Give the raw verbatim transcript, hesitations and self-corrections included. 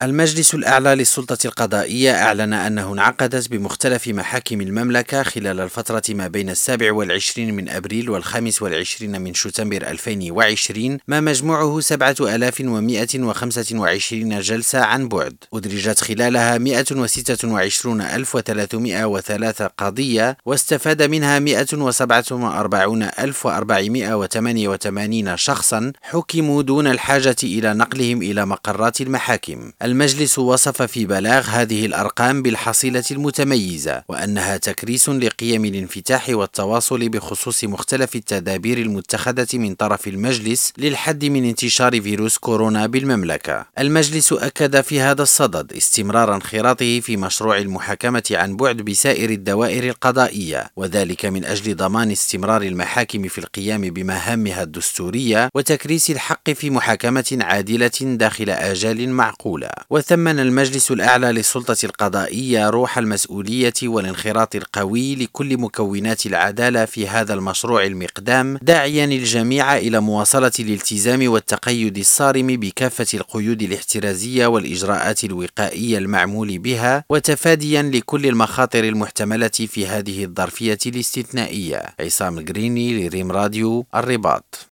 المجلس الأعلى للسلطة القضائية أعلن أنه انعقدت بمختلف محاكم المملكة خلال الفترة ما بين السابع والعشرين من أبريل والخامس والعشرين من شتنبر ألفين وعشرين ما مجموعه سبعة آلاف ومائة وخمسة وعشرين جلسة عن بعد، أدرجت خلالها مائة وستة وعشرون ألف وثلاثمائة وثلاثة قضية، واستفاد منها مائة وسبعة وأربعين ألف وأربعمائة وثمانية وثمانين شخصا حكموا دون الحاجة إلى نقلهم إلى مقرات المحاكم. المجلس وصف في بلاغ هذه الأرقام بالحصيلة المتميزة، وأنها تكريس لقيم الانفتاح والتواصل بخصوص مختلف التدابير المتخذة من طرف المجلس للحد من انتشار فيروس كورونا بالمملكة. المجلس أكد في هذا الصدد استمرار انخراطه في مشروع المحاكمة عن بعد بسائر الدوائر القضائية، وذلك من أجل ضمان استمرار المحاكم في القيام بمهامها الدستورية وتكريس الحق في محاكمة عادلة داخل آجال معقولة. وثمن المجلس الأعلى للسلطة القضائية روح المسؤولية والانخراط القوي لكل مكونات العدالة في هذا المشروع المقدام، داعيا الجميع إلى مواصلة الالتزام والتقيد الصارم بكافة القيود الاحترازية والإجراءات الوقائية المعمول بها، وتفاديا لكل المخاطر المحتملة في هذه الظرفية الاستثنائية. عصام القريني لريم راديو الرباط.